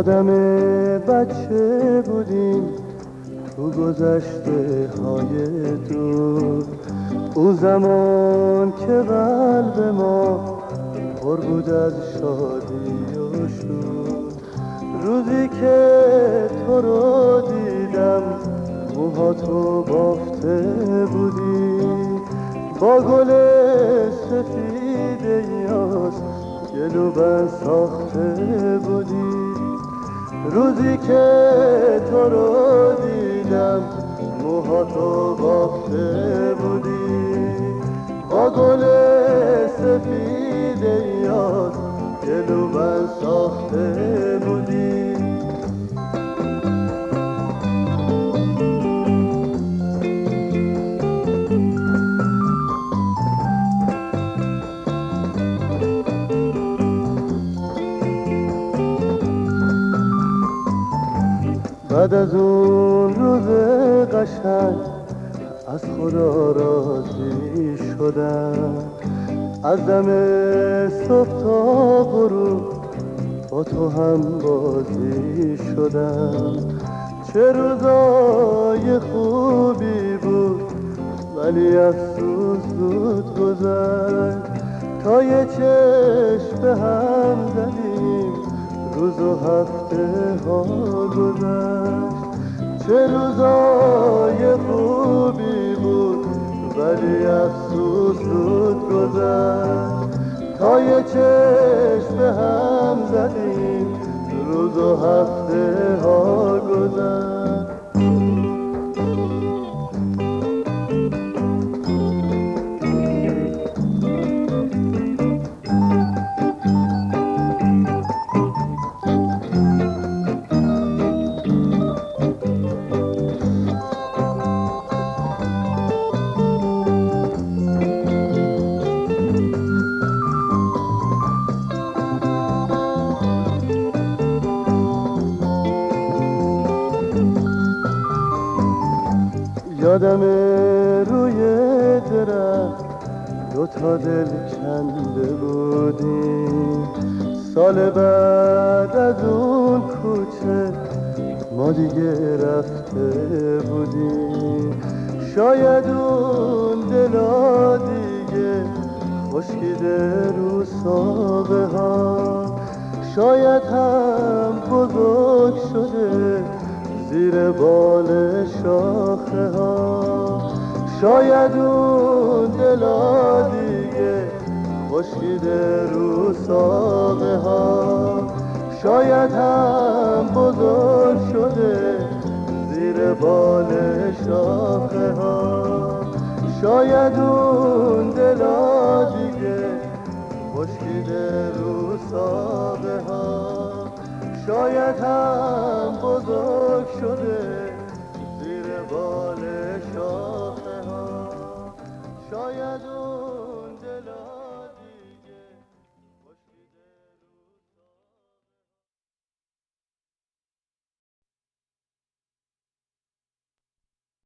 یادم بچه بودیم تو گذشته های دور، اون زمان که قلب ما پر بود از شادی و شور. روزی که تو رو دیدم موهاتو بافته بودی، با گل سفید یاس گلوبند ساخته بودی. روزی که تو رو دیدم موهاتو بافته بودی، با گل سفید یاس گلوبند ساخته بودی. بعد از اون روز قشنگ از خدا راضی شدم، از دم صبح تا غروب با تو هم بازی شدم. چه روزای خوبی بود ولی افسوس زود گذشت، تا یه چشم به هم زدیم روز و هفته ها گذشت. چه روزای خوبی بود ولی افسوس زود گذشت، تا یه چشم به هم زدیم روز و هفته ها گذشت. یادم روی درخت دوتا دل کنده بودیم، سال بعد از اون کوچه ما دیگه رفته بودیم. شاید اون دلا دیگه خشکیده رو ساقه ها، شاید هم بزرگ شده زیر بال شاخه ها. شاید اون دلا دیگه خشکیده رو ساقه ها، شاید هم بزرگ شده زیر بال شاخه ها. شاید اون دلا دیگه خشکیده رو ساقه ها، شاید هم بزرگ شده زیر بال شاخه ها. شاید